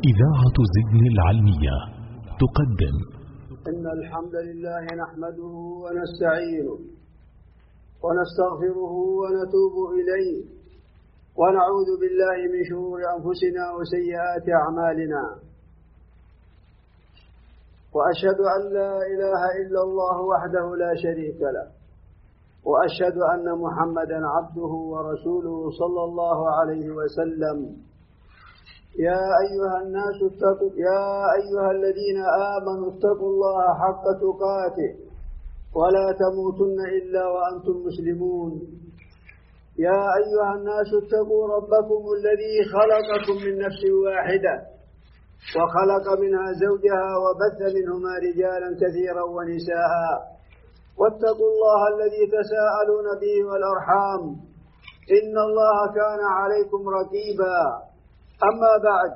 إذاعة زدن العلمية تقدم. إن الحمد لله نحمده ونستعينه ونستغفره ونتوب إليه ونعوذ بالله من شرور أنفسنا وسيئات أعمالنا، وأشهد أن لا إله إلا الله وحده لا شريك له، وأشهد أن محمدا عبده ورسوله صلى الله عليه وسلم. يا أيها الذين آمنوا اتقوا الله حق تقاته ولا تموتن إلا وأنتم مسلمون. يا أيها الناس اتقوا ربكم الذي خلقكم من نفس واحدة وخلق منها زوجها وبث منهما رجالا كثيرا ونساء، واتقوا الله الذي تساءلون به والأرحام إن الله كان عليكم رقيبا. أما بعد،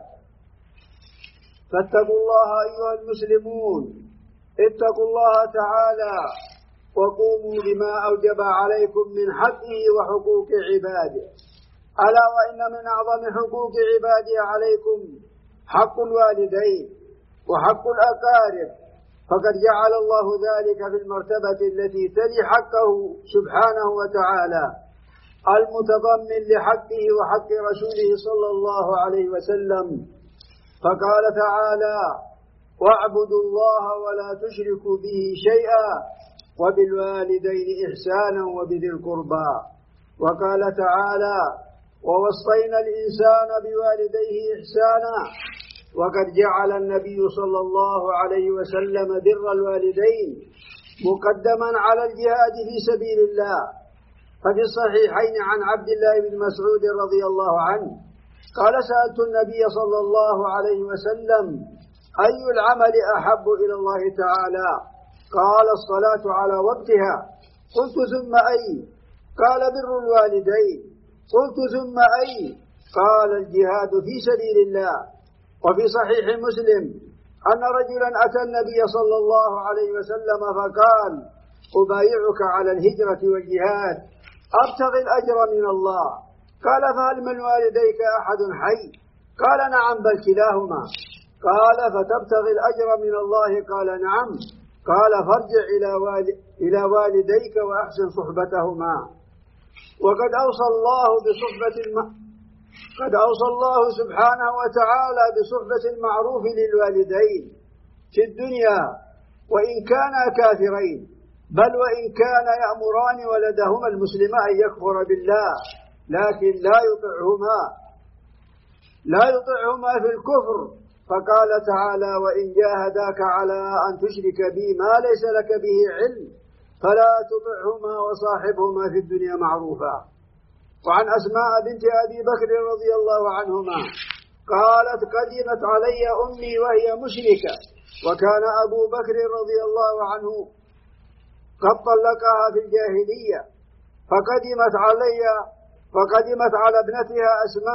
فاتقوا الله أيها المسلمون، اتقوا الله تعالى وقوموا بما أوجب عليكم من حقه وحقوق عباده. ألا وإن من أعظم حقوق عباده عليكم حق الوالدين وحق الأقارب، فقد جعل الله ذلك في المرتبة التي تلي حقه سبحانه وتعالى، المتضمن لحقه وحق رسوله صلى الله عليه وسلم. فقال تعالى: واعبدوا الله ولا تشركوا به شيئا وبالوالدين إحسانا وبذي القربى. وقال تعالى: ووصينا الإنسان بوالديه إحسانا. وقد جعل النبي صلى الله عليه وسلم بر الوالدين مقدما على الجهاد في سبيل الله. ففي الصحيحين عن عبد الله بن مسعود رضي الله عنه قال: سألت النبي صلى الله عليه وسلم: أي العمل أحب إلى الله تعالى؟ قال: الصلاة على وقتها. قلت: ثم أي؟ قال: بر الوالدين. قلت: ثم أي؟ قال: الجهاد في سبيل الله. وفي صحيح مسلم أن رجلا أتى النبي صلى الله عليه وسلم فقال: أبايعك على الهجرة والجهاد أبتغي الأجر من الله. قال: فهل من والديك أحد حي؟ قال: نعم، بل كلاهما. قال: فتبتغي الأجر من الله؟ قال: نعم. قال: فارجع إلى والديك وأحسن صحبتهما. وقد أوصى الله سبحانه وتعالى بصحبة المعروف للوالدين في الدنيا وإن كانا كافرين، بل وإن كان يأمران ولدهما المسلم أن يكفر بالله، لكن لا يطعهما في الكفر. فقال تعالى: وإن جاهداك على أن تشرك بي ما ليس لك به علم فلا تطعهما وصاحبهما في الدنيا معروفا. وعن أسماء بنت أبي بكر رضي الله عنهما قالت: قدمت علي أمي وهي مشركة، وكان أبو بكر رضي الله عنه قد طلقها في الجاهلية، فقدمت على ابنتها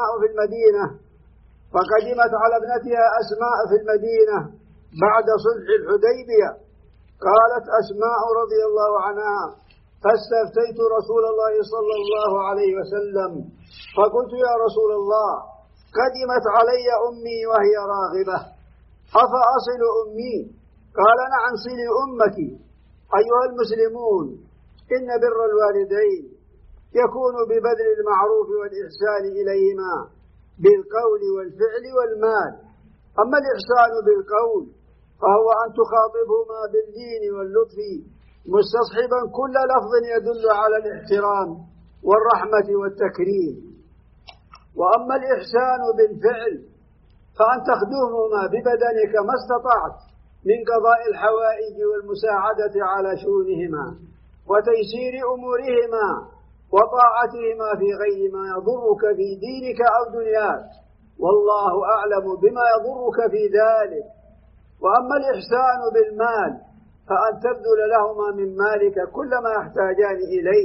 أسماء في المدينة بعد صلح الحديبية. قالت أسماء رضي الله عنها: فاستفتيت رسول الله صلى الله عليه وسلم فقلت: يا رسول الله، قدمت علي أمي وهي راغبة، أفأصل أمي؟ قال: نعم، صلي أمك. أيها المسلمون، إن بر الوالدين يكون ببذل المعروف والإحسان إليهما بالقول والفعل والمال. أما الإحسان بالقول فهو أن تخاطبهما باللين واللطف مستصحبا كل لفظ يدل على الاحترام والرحمة والتكريم. وأما الإحسان بالفعل فأن تخدمهما ببدنك ما استطعت من قضاء الحوائج والمساعدة على شؤونهما وتيسير أمورهما وطاعتهما في غير ما يضرك في دينك أو دنياك، والله أعلم بما يضرك في ذلك. وأما الإحسان بالمال فأن تبذل لهما من مالك كل ما يحتاجان إليه،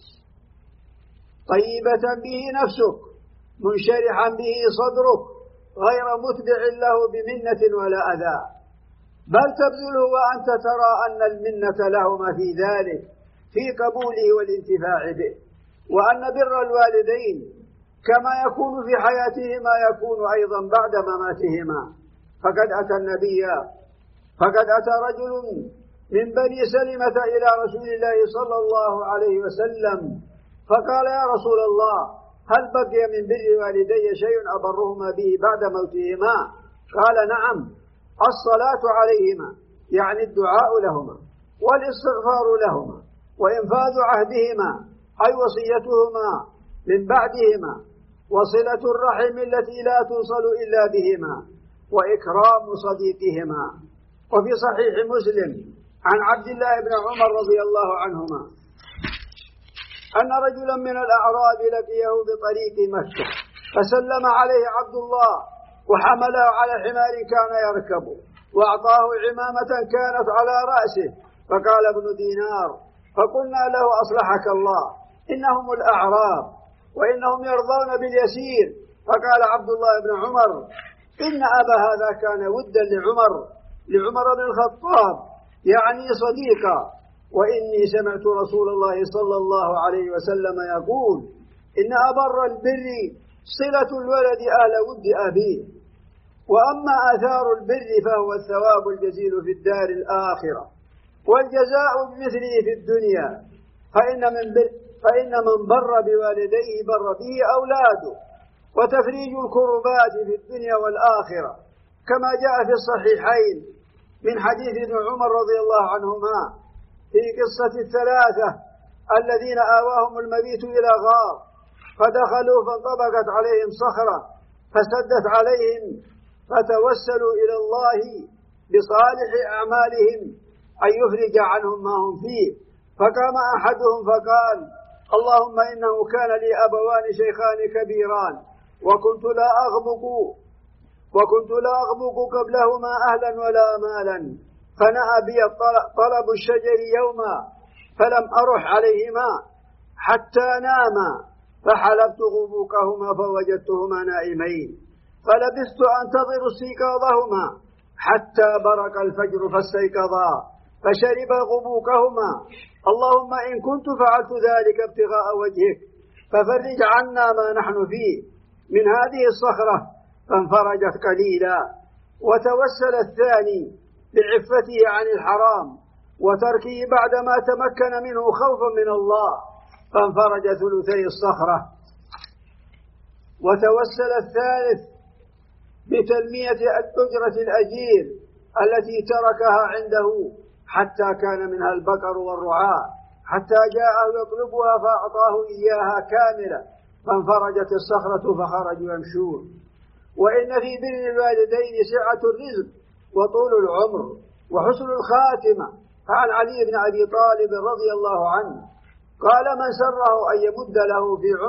طيبة به نفسك منشرحا به صدرك غير متبع له بمنة ولا أذى، بل تبذله وأنت ترى أن المنة لهما في ذلك في قبوله والانتفاع به. وأن بر الوالدين كما يكون في حياتهما يكون أيضا بعد مماتهما. فقد أتى رجل من بني سلمة إلى رسول الله صلى الله عليه وسلم فقال: يا رسول الله، هل بقي من بر والدي شيء أبرهما به بعد موتهما؟ قال: نعم، الصلاة عليهما، يعني الدعاء لهما، والاستغفار لهما، وإنفاذ عهدهما أي وصيتهما من بعدهما، وصلة الرحم التي لا توصل إلا بهما، وإكرام صديقهما. وفي صحيح مسلم عن عبد الله بن عمر رضي الله عنهما أن رجلا من الأعراب لقيه بطريق مكة فسلم عليه عبد الله وحمله على حمار كان يركبه وأعطاه عمامة كانت على رأسه، فقال ابن دينار: فقلنا له: أصلحك الله، إنهم الأعراب وإنهم يرضون باليسير. فقال عبد الله بن عمر: إن أبا هذا كان ودا لعمر بن الخطاب، يعني صديقا، وإني سمعت رسول الله صلى الله عليه وسلم يقول: إن أبر البر صلة الولد أهل ود أبيه، وأما آثار البر فهو الثواب الجزيل في الدار الآخرة، والجزاء بمثله في الدنيا، فإن من بر بوالديه بر به أولاده، وتفريج الكربات في الدنيا والآخرة، كما جاء في الصحيحين من حديث ابن عمر رضي الله عنهما في قصة الثلاثة الذين آواهم المبيت إلى غار فدخلوا فانطبقت عليهم صخرة فسدت عليهم، فتوسلوا إلى الله بصالح أعمالهم أن يفرج عنهم ما هم فيه. فقام أحدهم فقال: اللهم إنه كان لي أبوان شيخان كبيران وكنت لا أغبق قبلهما أهلا ولا مالا، فنأى بي طلب الشجر يوما فلم أرح عليهما حتى ناما، فحلبت غبوكهما فوجدتهما نائمين، فلبثت أنتظر استيقاظهما حتى برق الفجر فاستيقظا فشرب غبوكهما. اللهم إن كنت فعلت ذلك ابتغاء وجهك ففرج عنا ما نحن فيه من هذه الصخرة، فانفرجت قليلا. وتوسل الثاني بعفته عن الحرام وتركه بعدما تمكن منه خوفا من الله، فانفرج ثلثي الصخرة. وتوسل الثالث بتنمية أجرة الأجير التي تركها عنده حتى كان منها البقر والرعاء، حتى جاءه يطلبها فأعطاه إياها كاملة، فانفرجت الصخرة فخرجوا يمشون. وإن في بر الوالدين سعة الرزق وطول العمر وحسن الخاتمة. عن علي بن أبي طالب رضي الله عنه قال: من سره أن يمد له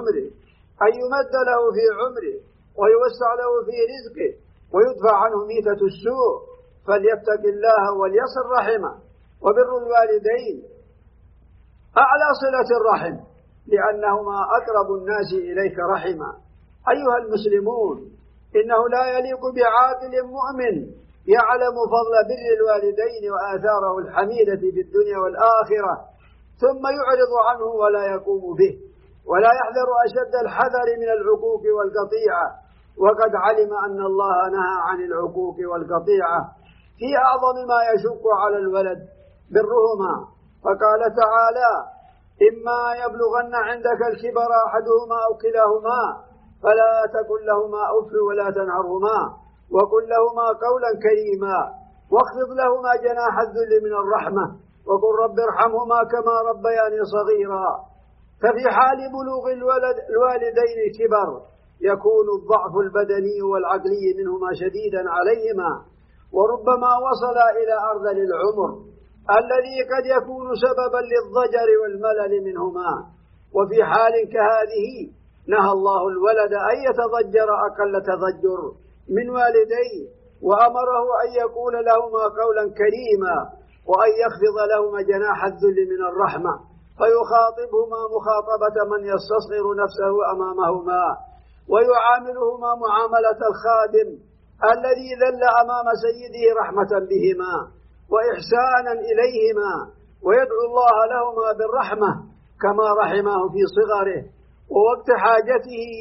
في عمره ويوسع له في رزقه ويدفع عنه ميتة السوء فليتق الله وليصل رحمه. وبر الوالدين أعلى صلة الرحم لأنهما أقرب الناس إليك رحما. أيها المسلمون، إنه لا يليق بعاقل مؤمن يعلم فضل بر الوالدين وآثاره الحميدة في الدنيا والآخرة ثم يعرض عنه ولا يقوم به، ولا يحذر أشد الحذر من العقوق والقطيعة، وقد علم أن الله نهى عن العقوق والقطيعة في أعظم ما يشق على الولد برهما، فقال تعالى: إما يبلغن عندك الكبر أحدهما أو كلاهما فلا تقل لهما أف ولا تنهرهما وقل لهما قولا كريما واخفض لهما جناح الذل من الرحمة وقل رب ارحمهما كما ربياني صغيرا. ففي حال بلوغ الوالدين الكبر يكون الضعف البدني والعقلي منهما شديدا عليهما، وربما وصل إلى أرذل العمر الذي قد يكون سببا للضجر والملل منهما. وفي حال كهذه نهى الله الولد أن يتضجر أقل تضجر من والديه، وأمره أن يقول لهما قولا كريما وأن يخفض لهما جناح الذل من الرحمة، فيخاطبهما مخاطبة من يستصغر نفسه أمامهما، ويعاملهما معاملة الخادم الذي ذل أمام سيده رحمة بهما وإحسانا إليهما، ويدعو الله لهما بالرحمة كما رحمه في صغره ووقت حاجته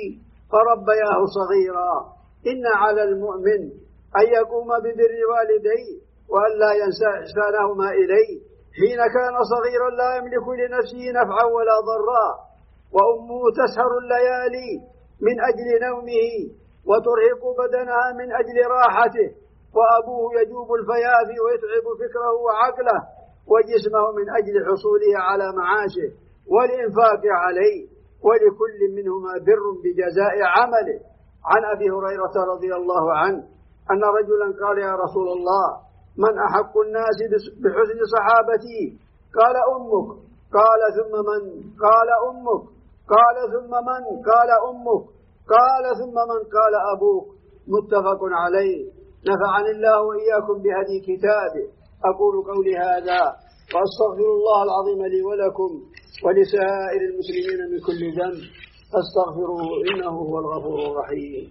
فربياه صغيرا. إن على المؤمن أن يقوم ببر والديه وأن لا ينسى إحسانهما إليه حين كان صغيرا لا يملك لنفسه نفعا ولا ضرا، وأمه تسهر الليالي من أجل نومه وترهق بدنها من أجل راحته، وأبوه يجوب الفيافي ويتعب فكره وعقله وجسمه من أجل حصوله على معاشه والإنفاق عليه، ولكل منهما بر بجزاء عمله. عن أبي هريرة رضي الله عنه أن رجلا قال: يا رسول الله، من أحق الناس بحسن صحابتي؟ قال: أمك. قال: ثم من؟ قال: أمك. قال: ثم من؟ قال: أمك. قال: ثم من؟ قال: أبوك. متفق عليه. نفعني الله وإياكم بهدي كتابه. أقول قولي هذا وأستغفر الله العظيم لي ولكم ولسائر المسلمين من كل ذنب فاستغفروه إنه هو الغفور الرحيم.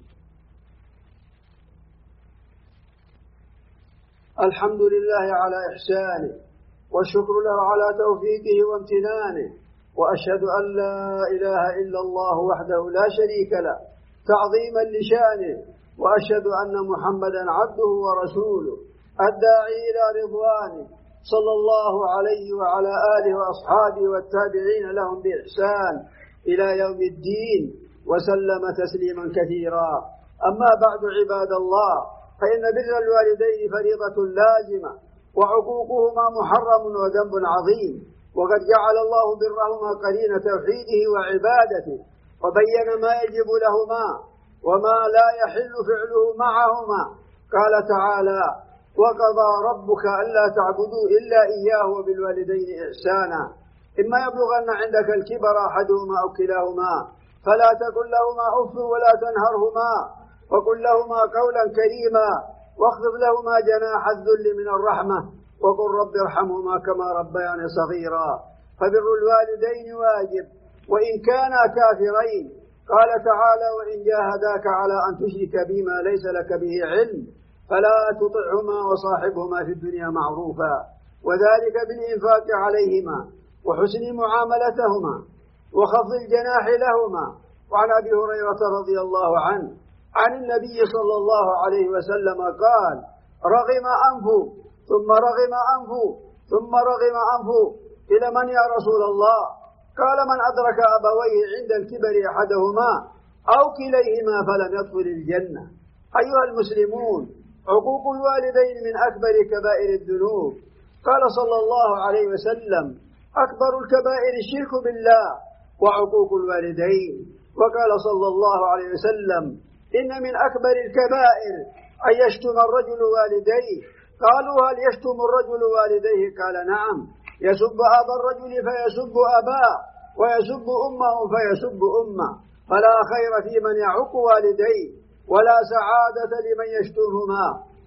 الحمد لله على إحسانه، والشكر له على توفيقه وامتنانه، وأشهد أن لا إله إلا الله وحده لا شريك له تعظيما لشانه، وأشهد أن محمدا عبده ورسوله الداعي إلى رضوانه، صلى الله عليه وعلى آله وأصحابه والتابعين لهم بإحسان إلى يوم الدين، وسلم تسليما كثيرا. أما بعد عباد الله، فإن بر الوالدين فريضة لازمة، وعقوقهما محرم وذنب عظيم، وقد جعل الله برهما قرين توحيده وعبادته، وبين ما يجب لهما وما لا يحل فعله معهما. قال تعالى: وقضى ربك ألا تعبدوا إلا إياه وبالوالدين إحسانا، إما يبلغن عندك الكبر أحدهما أو كلاهما فلا تقل لهما أف ولا تنهرهما، وقل لهما قولا كريما، واخفض لهما جناح الذل من الرحمة، وقل رب ارحمهما كما ربياني صغيرا. فبر الوالدين واجب وإن كانا كافرين. قال تعالى: وإن جاهداك على أن تشرك بما ليس لك به علم فلا تطعهما وصاحبهما في الدنيا معروفا، وذلك بالإنفاق عليهما وحسن معاملتهما وخفض الجناح لهما. وعن أبي هريرة رضي الله عنه عن النبي صلى الله عليه وسلم قال: رغم أنفه ثم رغم أنفه ثم رغم أنفه. إلى من يا رسول الله؟ قال: من أدرك أبويه عند الكبر أحدهما أو كليهما فلم يدخل الجنة. أيها المسلمون، عقوق الوالدين من أكبر كبائر الذنوب. قال صلى الله عليه وسلم: أكبر الكبائر الشرك بالله وعقوق الوالدين. وقال صلى الله عليه وسلم: إن من أكبر الكبائر أن يشتم الرجل والديه. قالوا: هل يشتم الرجل والديه؟ قال: نعم، يسب أبا الرجل فيسب أباه، ويسب أمه فيسب أمه، فلا خير في من يعق والديه، ولا سعادة لمن يشتمهما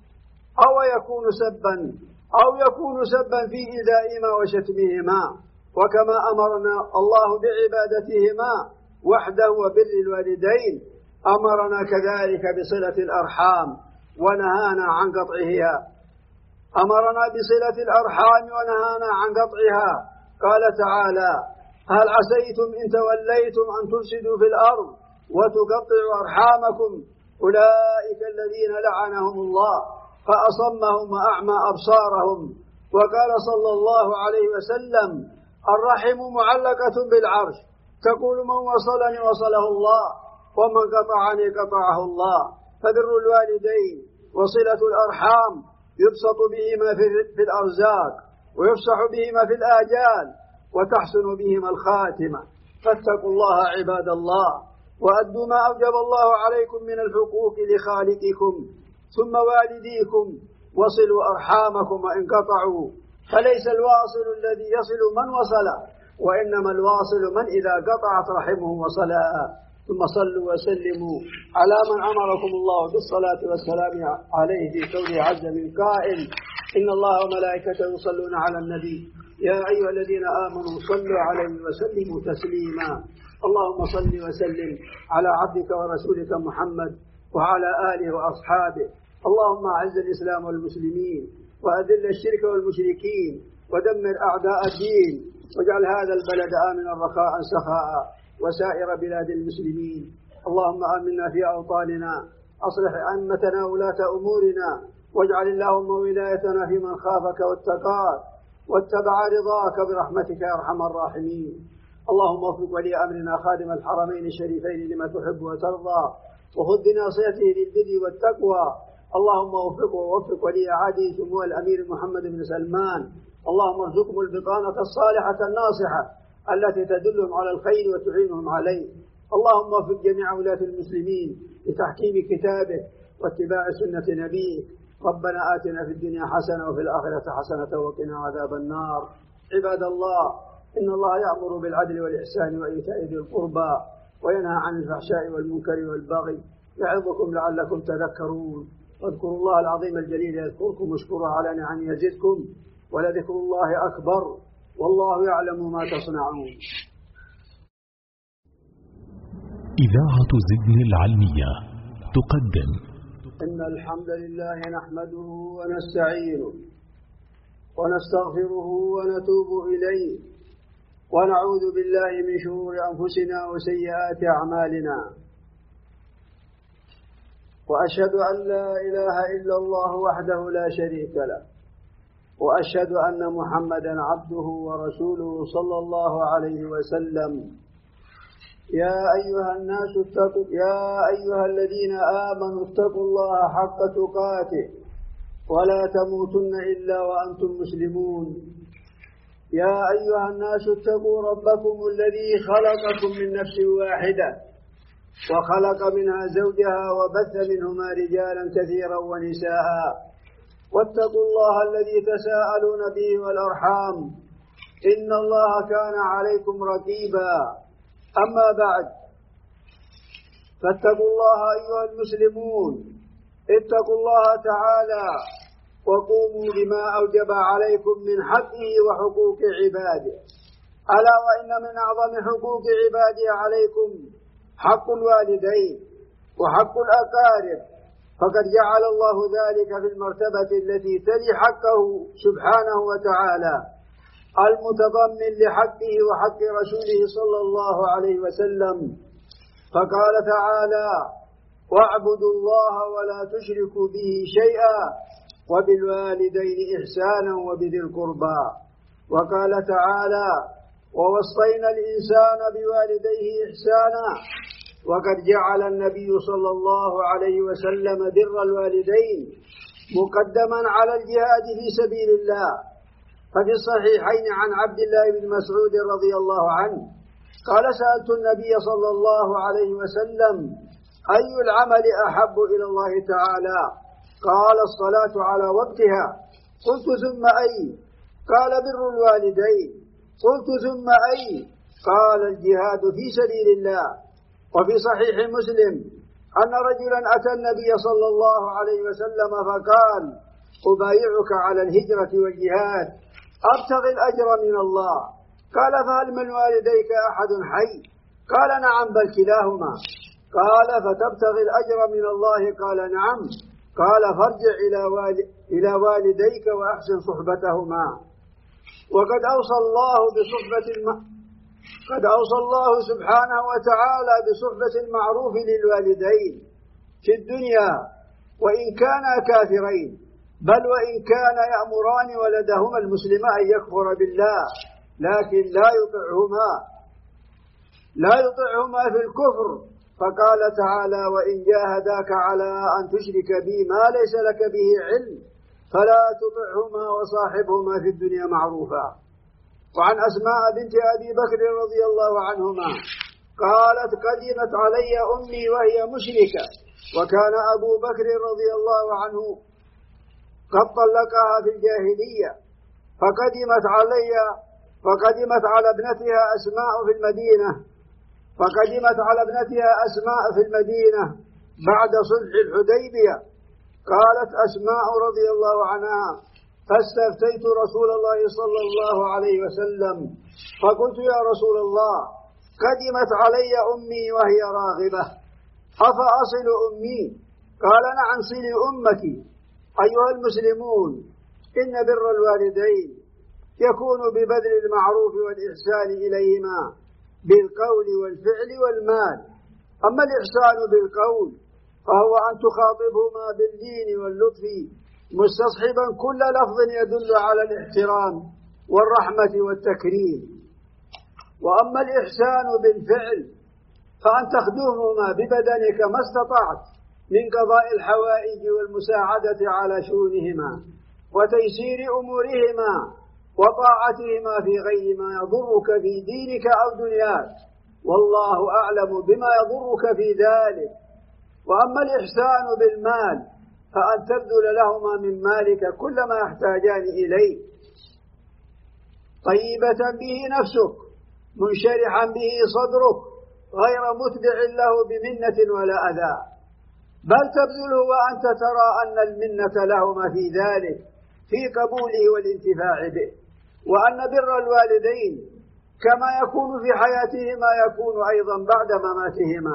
أو يكون سبا في إيذائهما وشتمهما. وكما أمرنا الله بعبادتهما وحده وبر الوالدين، أمرنا كذلك بصلة الأرحام ونهانا عن قطعها. قال تعالى: هل عسيتم إن توليتم أن تفسدوا في الأرض وتقطعوا أرحامكم أولئك الذين لعنهم الله فأصمهم وأعمى أبصارهم. وقال صلى الله عليه وسلم: الرحم معلقة بالعرش، تقول من وصلني وصله الله، ومن قطعني قطعه الله. فبر الوالدين وصلة الأرحام يبسط بهما في الأرزاق، ويفسح بهما في الآجال، وتحسن بهما الخاتمة. فاتقوا الله عباد الله، وأدوا ما أوجب الله عليكم من الحقوق لخالقكم ثم والديكم، وصلوا أرحامكم وإن قطعوا، فليس الواصل الذي يصل من وصل، وإنما الواصل من إذا قطعت رحمه وصلا. ثم صلوا وسلموا على من أمركم الله بالصلاة والسلام عليه في قوله عز من قائل: إن الله وملائكته يصلون على النبي يا أيها الذين آمنوا صلوا عليه وسلموا تسليما. اللهم صل وسلم على عبدك ورسولك محمد وعلى آله وأصحابه. اللهم أعز الإسلام والمسلمين، وأذل الشرك والمشركين، ودمر أعداء الدين، واجعل هذا البلد آمنا رخاء سخاء، وسائر بلاد المسلمين. اللهم آمنا في أوطاننا، أصلح أئمتنا ولاة أمورنا، واجعل اللهم ولايتنا في من خافك واتقاك واتبع رضاك برحمتك يا أرحم الراحمين. اللهم وفق ولي أمرنا خادم الحرمين الشريفين لما تحب وترضى، وخذ بناصيته للبر والتقوى. اللهم وفقه ووفق ولي عهده سمو الأمير محمد بن سلمان. اللهم ارزقهم البطانة الصالحة الناصحة التي تدلهم على الخير وتعينهم عليه. اللهم وفق جميع ولاة المسلمين لتحكيم كتابك واتباع سنة نبيك. ربنا آتنا في الدنيا حسنة وفي الآخرة حسنة وقنا عذاب النار. عباد الله، إن الله يأمر بالعدل والإحسان وإيتاء ذي القربى وينهى عن الفحشاء والمنكر والبغي، يعظكم لعلكم تذكرون. واذكروا الله العظيم الجليل يذكركم واشكروه على نعمه يزدكم، ولذكر الله أكبر، والله يعلم ما تصنعون. إذاعة زدن العلمية تقدم. إن الحمد لله نحمده ونستعينه ونستغفره ونتوب إليه، ونعوذ بالله من شرور أنفسنا وسيئات أعمالنا، وأشهد أن لا إله إلا الله وحده لا شريك له، وأشهد أن محمدا عبده ورسوله صلى الله عليه وسلم. يا أيها الذين آمنوا اتقوا الله حق تقاته ولا تموتن إلا وأنتم مسلمون. يا أيها الناس اتقوا ربكم الذي خلقكم من نفس واحدة وخلق منها زوجها وبث منهما رجالا كثيرا ونساء، واتقوا الله الذي تساءلون به والأرحام، إن الله كان عليكم رقيبا. أما بعد، فاتقوا الله أيها المسلمون، اتقوا الله تعالى وقوموا بما أوجب عليكم من حقه وحقوق عباده. ألا وإن من أعظم حقوق عباده عليكم حق الوالدين وحق الأقارب، فقد جعل الله ذلك في المرتبة التي تلي حقه سبحانه وتعالى، المتضمن لحقه وحق رسوله صلى الله عليه وسلم. فقال تعالى: واعبدوا الله ولا تشركوا به شيئا وبالوالدين إحسانا وبذي القربى. وقال تعالى: ووصينا الإنسان بوالديه إحسانا. وقد جعل النبي صلى الله عليه وسلم بر الوالدين مقدما على الجهاد في سبيل الله. ففي الصحيحين عن عبد الله بن مسعود رضي الله عنه قال: سألت النبي صلى الله عليه وسلم: أي العمل أحب إلى الله تعالى؟ قال: الصلاة على وقتها. قلت: ثم أي؟ قال: بر الوالدين. قلت: ثم أي؟ قال: الجهاد في سبيل الله. وفي صحيح مسلم أن رجلا أتى النبي صلى الله عليه وسلم فقال: أبايعك على الهجرة والجهاد أبتغي الأجر من الله. قال: فهل من والديك أحد حي؟ قال: نعم، بل كلاهما. قال: فتبتغي الأجر من الله؟ قال: نعم. قال: فارجع إلى والديك وأحسن صحبتهما. وقد أوصى الله سبحانه وتعالى بصحبة المعروف للوالدين في الدنيا وإن كانا كافرين، بل وإن كان يأمران ولدهما المسلم أن يكفر بالله، لكن لا يطعهما في الكفر. فقال تعالى: وإن جاهداك على أن تشرك بي ما ليس لك به علم فلا تطعهما وصاحبهما في الدنيا معروفا. وعن أسماء بنت أبي بكر رضي الله عنهما قالت: قدمت علي أمي وهي مشركة، وكان أبو بكر رضي الله عنه قد طلقها في الجاهلية، فقدمت على ابنتها أسماء في المدينة بعد صلح الحديبية. قالت أسماء رضي الله عنها: فاستفتيت رسول الله صلى الله عليه وسلم فقلت: يا رسول الله، قدمت علي أمي وهي راغبة، أفأصل أمي؟ قال: نعم، صلي أمك. أيها المسلمون، إن بر الوالدين يكون ببذل المعروف والإحسان إليهما بالقول والفعل والمال. أما الإحسان بالقول فهو أن تخاطبهما باللين واللطف مستصحبا كل لفظ يدل على الاحترام والرحمة والتكريم. وأما الإحسان بالفعل فأن تخدمهما ببدنك ما استطعت من قضاء الحوائج والمساعدة على شؤونهما وتيسير أمورهما وطاعتهما في غير ما يضرك في دينك أو دنياك، والله أعلم بما يضرك في ذلك. وأما الإحسان بالمال فأن تبذل لهما من مالك كل ما يحتاجان إليه طيبة به نفسك منشرحا به صدرك غير متبع له بمنة ولا أذى، بل تبذله وأنت ترى أن المنة لهما في ذلك في قبوله والانتفاع به، وأن بر الوالدين كما يكون في حياتهما يكون أيضا بعد مماتهما.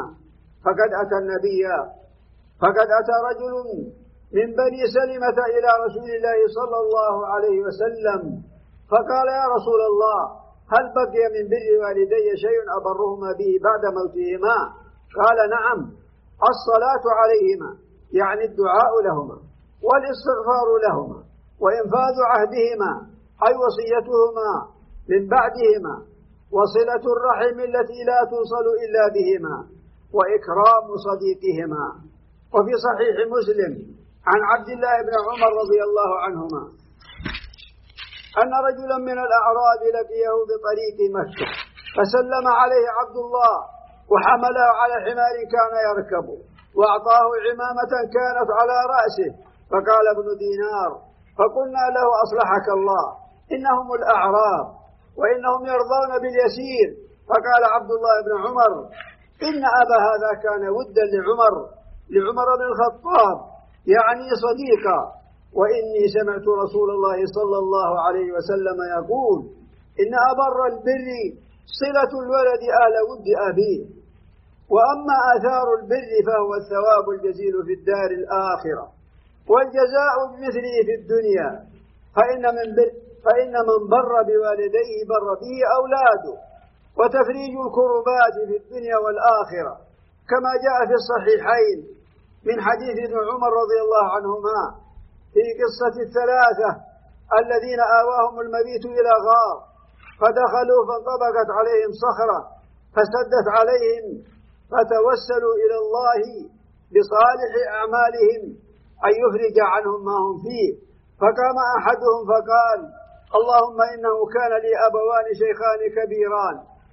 فقد أتى رجل من بني سلمة إلى رسول الله صلى الله عليه وسلم فقال: يا رسول الله، هل بقي من بر والدي شيء أبرهما به بعد موتهما؟ قال: نعم، الصلاة عليهما، يعني الدعاء لهما والاستغفار لهما وإنفاذ عهدهما أي وصيتهما من بعدهما، وصلة الرحم التي لا توصل إلا بهما، وإكرام صديقهما. وفي صحيح مسلم عن عبد الله بن عمر رضي الله عنهما أن رجلا من الأعراب لقيه بطريق مكة فسلم عليه عبد الله وحمله على حمار كان يركبه وأعطاه عمامة كانت على رأسه، فقال ابن دينار: فقلنا له: أصلحك الله، إنهم الأعراب وإنهم يرضون باليسير. فقال عبد الله بن عمر: إن أبا هذا كان ودا لعمر بن الخطاب، يعني صديقا، وإني سمعت رسول الله صلى الله عليه وسلم يقول: إن أبر البر صلة الولد أهل ود أبيه. وأما آثار البر فهو الثواب الجزيل في الدار الآخرة والجزاء بمثله في الدنيا، فإن من بر بوالديه بر به أولاده، وتفريج الكربات في الدنيا والآخرة كما جاء في الصحيحين من حديث ابن عمر رضي الله عنهما في قصة الثلاثة الذين آواهم المبيت إلى غار فدخلوا فانطبقت عليهم صخرة فسدت عليهم فتوسلوا إلى الله بصالح أعمالهم أن يفرج عنهم ما هم فيه، فقام أحدهم فقال: اللهم إنه كان لي أبوان شيخان كبيران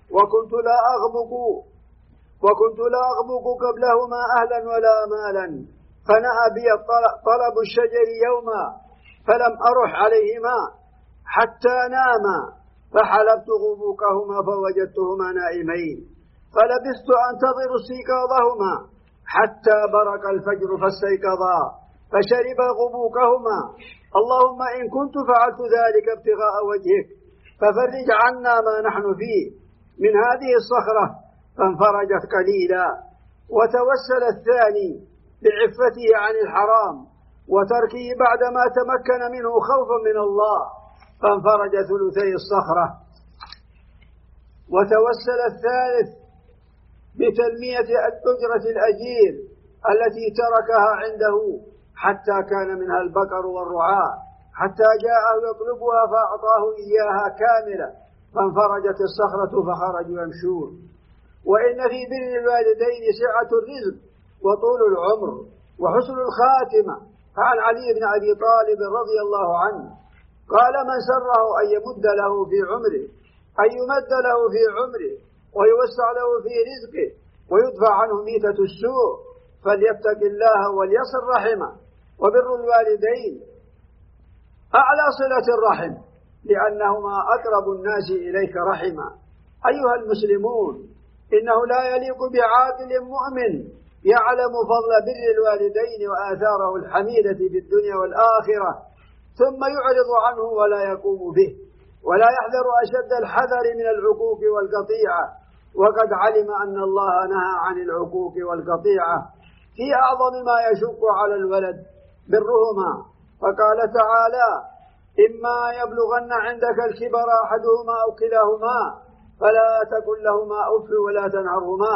وكنت لا أغبق قبلهما أهلا ولا مالا، فنأى بي طلب الشجر يوما فلم أرح عليهما حتى ناما، فحلبت غبوقهما فوجدتهما نائمين، فلبثت أنتظر استيقاظهما حتى برق الفجر فاستيقظا فشرب غبوقهما. اللهم إن كنت فعلت ذلك ابتغاء وجهك ففرج عنا ما نحن فيه من هذه الصخرة، فانفرجت قليلا. وتوسل الثاني بعفته عن الحرام وتركه بعدما تمكن منه خوفا من الله، فانفرج ثلثي الصخرة. وتوسل الثالث بتلمية أجرة الأجير التي تركها عنده حتى كان منها البقر والرعاء، حتى جاءه يطلبها فأعطاه إياها كاملة، فانفرجت الصخرة فخرجوا يمشون. وإن في بر الوالدين سعة الرزق وطول العمر وحسن الخاتمة. فعن علي بن أبي طالب رضي الله عنه قال: من سره أن يمد له في عمره ويوسع له في رزقه ويدفع عنه ميتة السوء فليتق الله وليصل رحمه. وبر الوالدين أعلى صلة الرحم لأنهما أقرب الناس إليك رحما. أيها المسلمون، إنه لا يليق بعاقل مؤمن يعلم فضل بر الوالدين وآثاره الحميدة في الدنيا والآخرة ثم يعرض عنه ولا يقوم به ولا يحذر أشد الحذر من العقوق والقطيعة، وقد علم أن الله نهى عن العقوق والقطيعة في أعظم ما يشق على الولد برهما، فقال تعالى: إما يبلغن عندك الكبر أحدهما أو كلاهما فلا تقل لهما أف ولا تنهرهما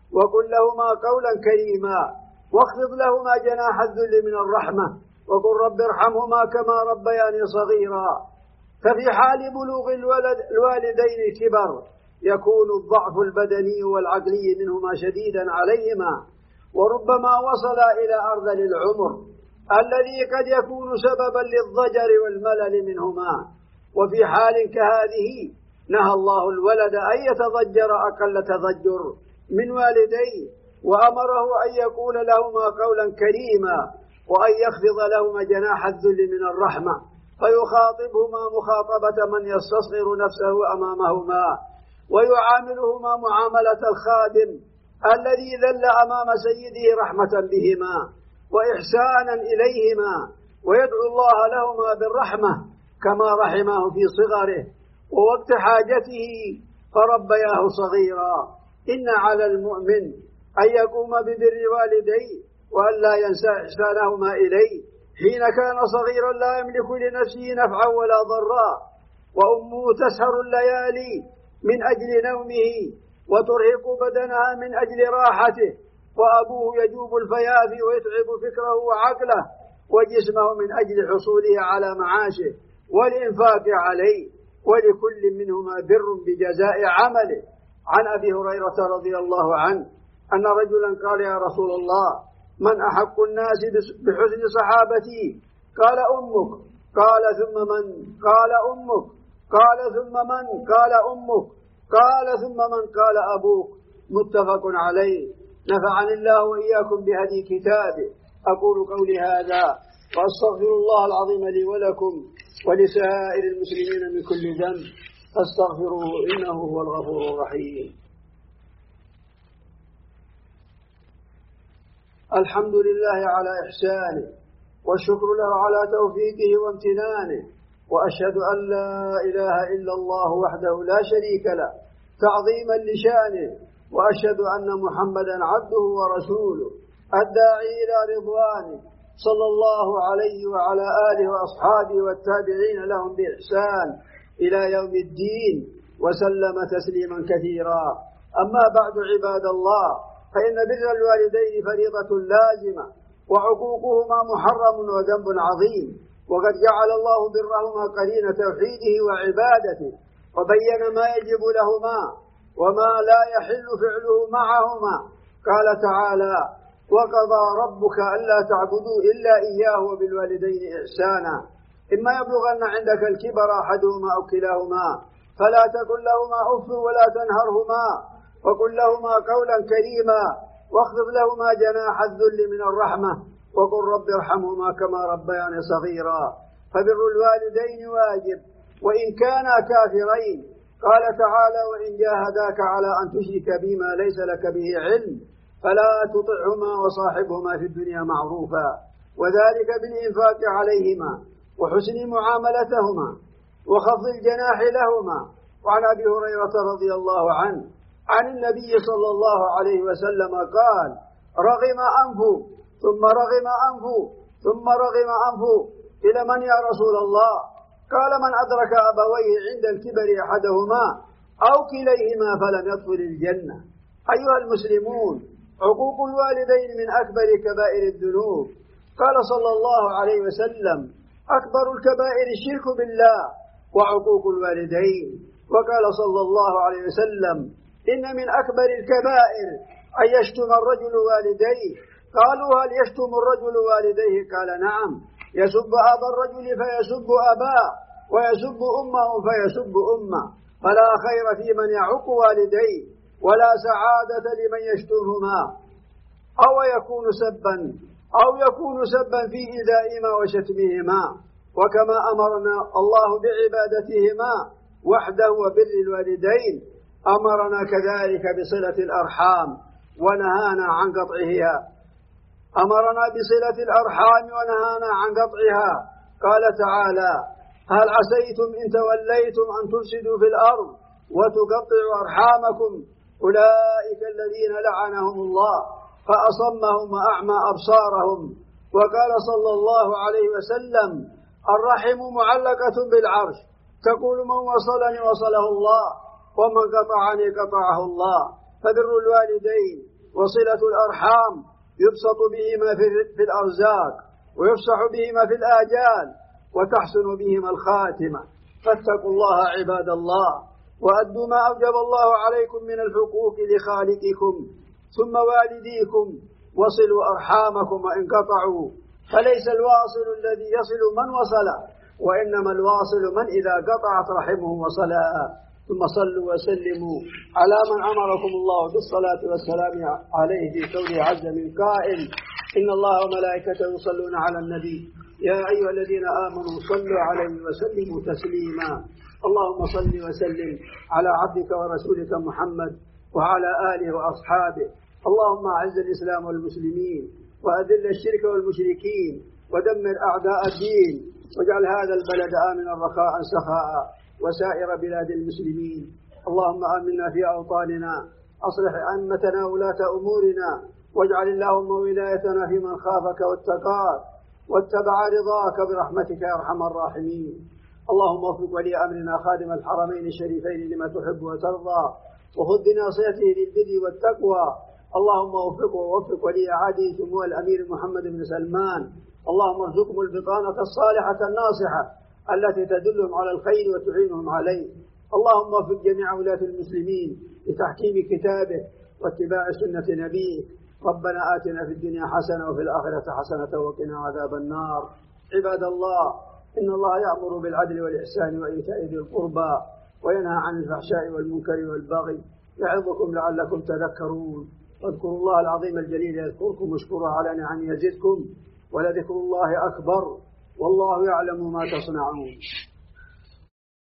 وقل لهما قولا كريما واخفض لهما جناح الذل من الرحمة وقل رب ارحمهما كما ربياني صغيرا. ففي حال بلوغ الوالدين الكبر يكون الضعف البدني والعقلي منهما شديدا عليهما، وربما وصل إلى أرذل العمر الذي قد يكون سببا للضجر والملل منهما. وفي حال كهذه نهى الله الولد أن يتضجر أقل تضجر من والديه، وأمره أن يقول لهما قولا كريما وأن يخفض لهما جناح الذل من الرحمة فيخاطبهما مخاطبة من يستصغر نفسه أمامهما، ويعاملهما معاملة الخادم الذي ذل أمام سيده رحمة بهما وإحسانا إليهما، ويدعو الله لهما بالرحمة كما رحمه في صغره ووقت حاجته فربياه صغيرا. إن على المؤمن أن يقوم ببر والديه وأن لا ينسى إحسانهما إليه حين كان صغيرا لا يملك لنفسه نفعا ولا ضرا، وأمه تسهر الليالي من أجل نومه وترهق بدنها من أجل راحته، وأبوه يجوب الفيافي ويتعب فكره وعقله وجسمه من أجل حصوله على معاشه والإنفاق عليه، ولكل منهما بر بجزاء عمله. عن أبي هريرة رضي الله عنه أن رجلا قال يا رسول الله من أحق الناس بحسن صحابتي؟ قال أمك. قال ثم من؟ قال أمك. قال ثم من؟ قال أمك. قال ثم من؟ قال أبوك. متفق عليه. نفعني الله وإياكم بهدي كتابه. أقول قولي هذا وأستغفر الله العظيم لي ولكم ولسائر المسلمين من كل ذنب فاستغفروه إنه هو الغفور الرحيم. الحمد لله على إحسانه والشكر له على توفيقه وامتنانه، وأشهد أن لا إله إلا الله وحده لا شريك له تعظيما لشانه، وأشهد أن محمدا عبده ورسوله الداعي إلى رضوانه صلى الله عليه وعلى آله وأصحابه والتابعين لهم بإحسان إلى يوم الدين وسلم تسليما كثيرا. أما بعد عباد الله، فإن بر الوالدين فريضة لازمة وعقوقهما محرم وذنب عظيم، وقد جعل الله برهما قرين توحيده وعبادته وبين ما يجب لهما وما لا يحل فعله معهما. قال تعالى وقضى ربك ألا تعبدوا إلا إياه وبالوالدين إحسانا إما يبلغن عندك الكبر أحدهما أو كلاهما فلا تقل لهما أف ولا تنهرهما وقل لهما قولا كريما واخفض لهما جناح الذل من الرحمة وقل رب ارحمهما كما ربياني صغيرا. فبر الوالدين واجب وإن كانا كافرين. قال تعالى وإن جاهداك على أن تشرك بما ليس لك به علم فلا تطعهما وصاحبهما في الدنيا معروفا، وذلك بالإنفاق عليهما وحسن معاملتهما وخفض الجناح لهما. وعن أبي هريرة رضي الله عنه عن النبي صلى الله عليه وسلم قال رغم أنفه ثم رغم أنفه ثم رغم أنفه إلى من يا رسول الله؟ قال من أدرك أبويه عند الكبر أحدهما أو كليهما فلم يدخل الجنة. أيها المسلمون، عقوق الوالدين من أكبر كبائر الذنوب. قال صلى الله عليه وسلم أكبر الكبائر الشرك بالله وعقوق الوالدين. وقال صلى الله عليه وسلم إن من أكبر الكبائر أن يشتم الرجل والديه. قالوا هل يشتم الرجل والديه؟ قال نعم، يسب أبا الرجل فيسب أباه ويسب أمه فيسب أمه، فلا خير في من يعق والديه ولا سعادة لمن يشتمهما أو يكون سبا في إيذائهما وشتمهما. وكما أمرنا الله بعبادتهما وحده وبر الوالدين أمرنا كذلك بصلة الأرحام ونهانا عن قطعها. أمرنا بصلة الأرحام ونهانا عن قطعها. قال تعالى هل عسيتم إن توليتم أن تفسدوا في الأرض وتقطعوا أرحامكم أولئك الذين لعنهم الله فأصمهم وأعمى أبصارهم. وقال صلى الله عليه وسلم الرحم معلقة بالعرش تقول من وصلني وصله الله ومن قطعني قطعه الله. فبر الوالدين وصلة الأرحام يبسط بهما في الأرزاق ويفسح بهما في الآجال وتحسن بهما الخاتمة. فاتقوا الله عباد الله، وأدوا ما أوجب الله عليكم من الحقوق لخالقكم ثم والديكم، وصلوا أرحامكم وإن قطعوا، فليس الواصل الذي يصل من وصل، وإنما الواصل من إذا قطعت رحمه وصلها. ثم صلوا وسلموا على من أمركم الله بالصلاة والسلام عليه في قوله عز من قائل: إن الله وملائكته يصلون على النبي يا أيها الذين آمنوا صلوا عليه وسلموا تسليما. اللهم صل وسلم على عبدك ورسولك محمد وعلى آله وأصحابه. اللهم أعز الإسلام والمسلمين وأذل الشرك والمشركين ودمر أعداء الدين، واجعل هذا البلد آمنا رخاء سخاء وسائر بلاد المسلمين. اللهم آمنا في أوطاننا، أصلح أئمتنا ولاة أمورنا، واجعل اللهم ولايتنا في من خافك واتقاك واتبع رضاك برحمتك يا أرحم الراحمين. اللهم وفق ولي أمرنا خادم الحرمين الشريفين لما تحب وترضى، وخذ بناصيته للبر والتقوى. اللهم ووفق ولي عهده سمو الأمير محمد بن سلمان. اللهم ارزقهم البطانة الصالحة الناصحة التي تدلهم على الخير وتعينهم عليه. اللهم وفق جميع ولاة المسلمين لتحكيم كتابه واتباع سنة نبيه. ربنا آتنا في الدنيا حسنة وفي الآخرة حسنة وقنا عذاب النار. عباد الله، إن الله يأمر بالعدل والإحسان وإيتاء ذي القربى وينهى عن الفحشاء والمنكر والبغي، يعظكم لعلكم تذكرون. واذكروا الله العظيم الجليل يذكركم واشكروه على نعمه يزدكم، ولذكر الله أكبر، والله يعلم ما تصنعون.